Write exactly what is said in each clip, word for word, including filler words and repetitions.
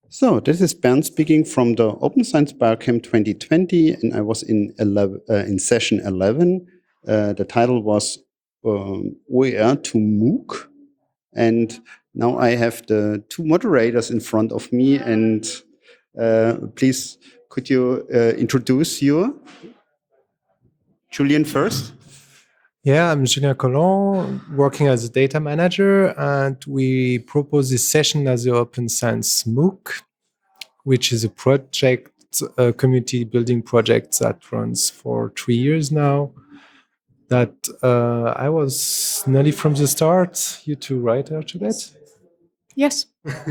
So this is Bernd speaking from the Open Science Barcamp twenty twenty, and I was in eleven, uh, in session eleven. Uh, the title was um, O E R to MOOC, and now I have the two moderators in front of me. And uh, please, could you uh, introduce you, Julien, first? Yeah, I'm Julien Collin, working as a data manager, and we propose this session as the Open Science MOOC, which is a project, a community building project that runs for three years now. That uh, I was nearly from the start. You too, right, Archibald? Yes.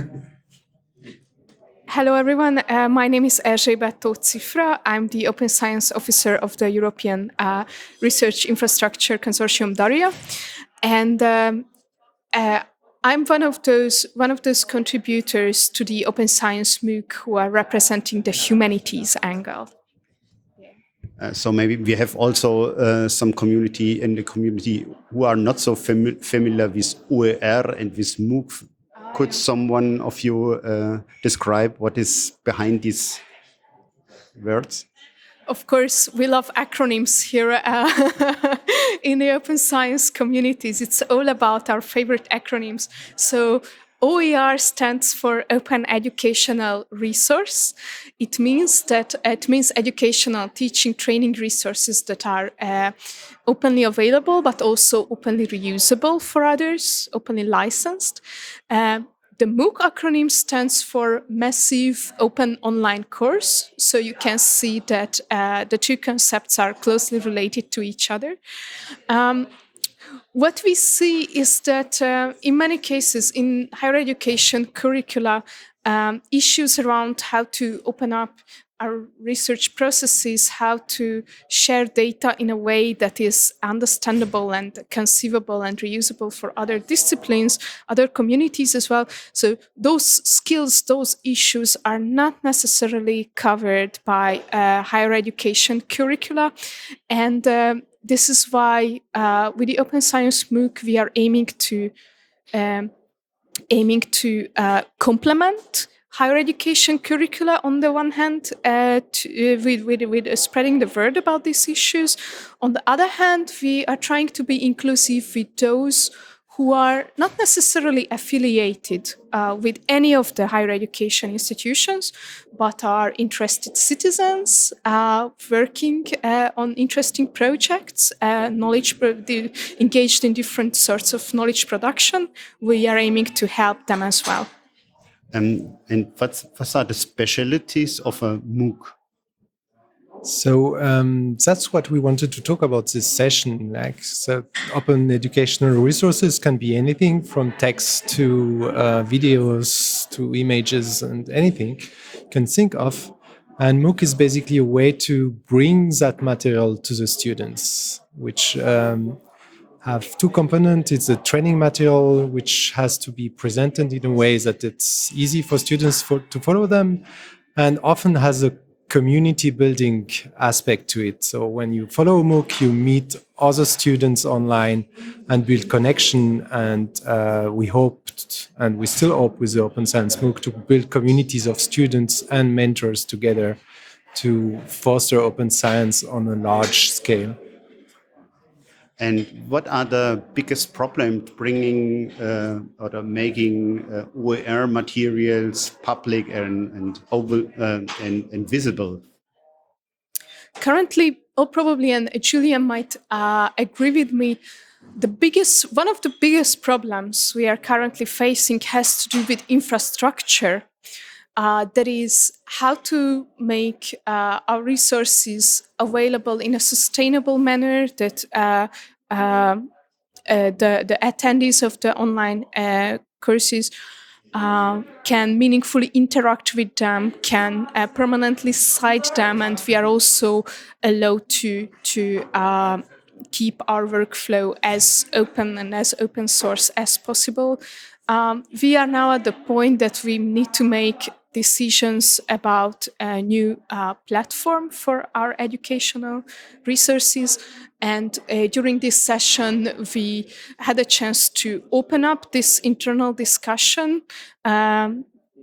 Hello, everyone. Uh, my name is Erzsébet Tóth Cifra. I'm the Open Science Officer of the European uh, Research Infrastructure Consortium DARIA, and um, uh, I'm one of those one of those contributors to the Open Science MOOC who are representing the humanities angle. Uh, so maybe we have also uh, some community in the community who are not so fami familiar with O E R and with MOOC. Could someone of you uh, describe what is behind these words? Of course, we love acronyms here uh, in the open science communities. It's all about our favorite acronyms. So O E R stands for Open Educational Resource. It means that it means educational teaching training resources that are uh, openly available, but also openly reusable for others, openly licensed. Uh, The MOOC acronym stands for Massive Open Online Course. So you can see that uh, the two concepts are closely related to each other. Um, what we see is that uh, in many cases in higher education curricula, um, issues around how to open up our research processes, how to share data in a way that is understandable and conceivable and reusable for other disciplines, other communities as well. So those skills, those issues are not necessarily covered by uh, higher education curricula. And uh, this is why uh, with the Open Science MOOC, we are aiming to um, aiming to uh, complement higher education curricula on the one hand, uh, to, uh, with, with, with uh, spreading the word about these issues. On the other hand, we are trying to be inclusive with those who are not necessarily affiliated uh, with any of the higher education institutions, but are interested citizens uh, working uh, on interesting projects, uh, knowledge pro- the, engaged in different sorts of knowledge production. We are aiming to help them as well. Um, and what's, what are the specialties of a MOOC? So um, that's what we wanted to talk about this session. Like, so open educational resources can be anything from text to uh, videos to images and anything you can think of. And MOOC is basically a way to bring that material to the students, which um, have two components. It's a training material, which has to be presented in a way that it's easy for students for, to follow them, and often has a community building aspect to it. So when you follow MOOC, you meet other students online and build connection. And uh, we hoped, and we still hope with the Open Science MOOC, to build communities of students and mentors together to foster open science on a large scale. And what are the biggest problems bringing uh, or making uh, O E R materials public and and, over, uh, and and visible? Currently, or probably, and Julian might uh, agree with me, the biggest, one of the biggest problems we are currently facing has to do with infrastructure. Uh, that is, how to make uh, our resources available in a sustainable manner that uh, uh, uh, the, the attendees of the online uh, courses uh, can meaningfully interact with them, can uh, permanently cite them, and we are also allowed to, to uh, keep our workflow as open and as open source as possible. Um, we are now at the point that we need to make decisions about a new uh, platform for our educational resources. And uh, during this session, we had a chance to open up this internal discussion um,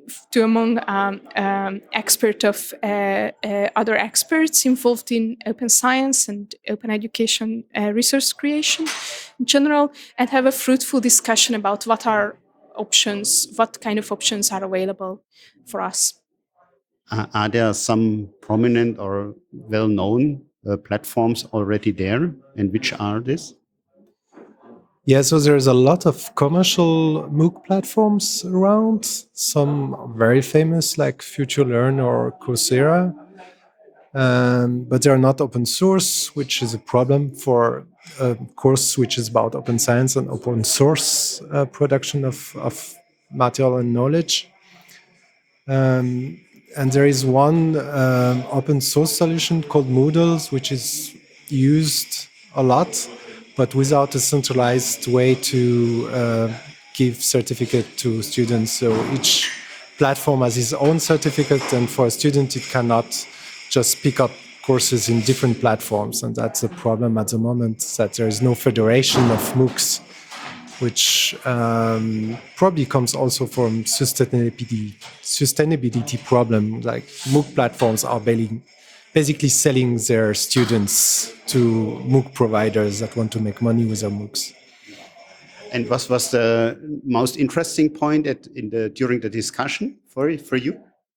to among um, um, expert of uh, uh, other experts involved in open science and open education uh, resource creation in general, and have a fruitful discussion about what are options, what kind of options are available for us. Uh, are there some prominent or well-known uh, platforms already there, and which are this? Yeah, so there's a lot of commercial MOOC platforms around, some very famous like FutureLearn or Coursera, um, but they're not open source, which is a problem for a course which is about open science and open source uh, production of, of material and knowledge. Um, and there is one um, open source solution called Moodles, which is used a lot, but without a centralized way to uh, give certificate to students. So each platform has its own certificate, and for a student, it cannot just pick up courses in different platforms. And that's a problem at the moment, that there is no federation of MOOCs, which um, probably comes also from sustainability, sustainability problem. Like MOOC platforms are basically basically selling their students to MOOC providers that want to make money with their MOOCs. And what was the most interesting point at, in the, during the discussion for, for you?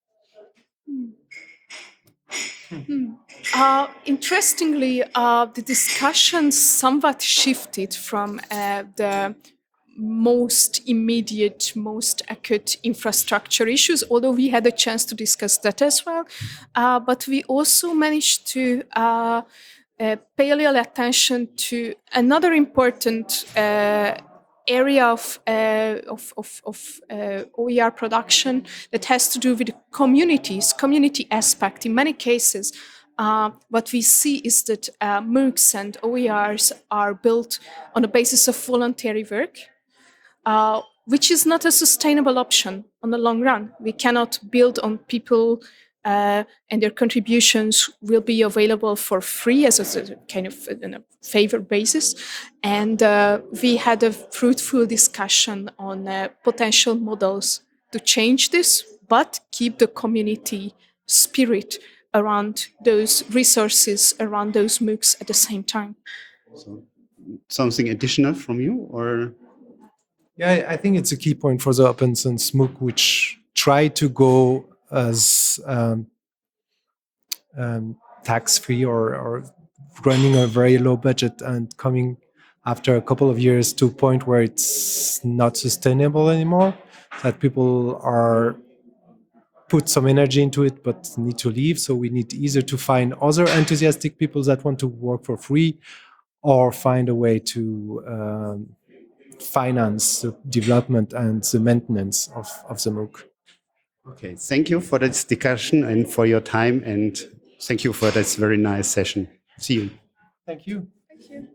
Hmm. Uh, interestingly, uh, the discussion somewhat shifted from uh, the most immediate, most acute infrastructure issues, although we had a chance to discuss that as well. Uh, but we also managed to uh, uh, pay a little attention to another important uh, area of, uh, of, of, of uh, O E R production that has to do with communities, community aspect. In many cases, uh, what we see is that uh, MOOCs and O E Rs are built on the basis of voluntary work, uh, which is not a sustainable option on the long run. We cannot build on people uh, and their contributions will be available for free as a kind of a favor basis. And uh, we had a fruitful discussion on uh, potential models to change this, but keep the community spirit around those resources, around those MOOCs at the same time. So, something additional from you, or? Yeah, I think it's a key point for the Open Science MOOC, which try to go as um, um, tax-free or, or running a very low budget and coming after a couple of years to a point where it's not sustainable anymore, that people are put some energy into it but need to leave. So we need either to find other enthusiastic people that want to work for free or find a way to um, finance the development and the maintenance of, of the MOOC. Okay, thank you for this discussion and for your time, and thank you for this very nice session. See you. Thank you. Thank you.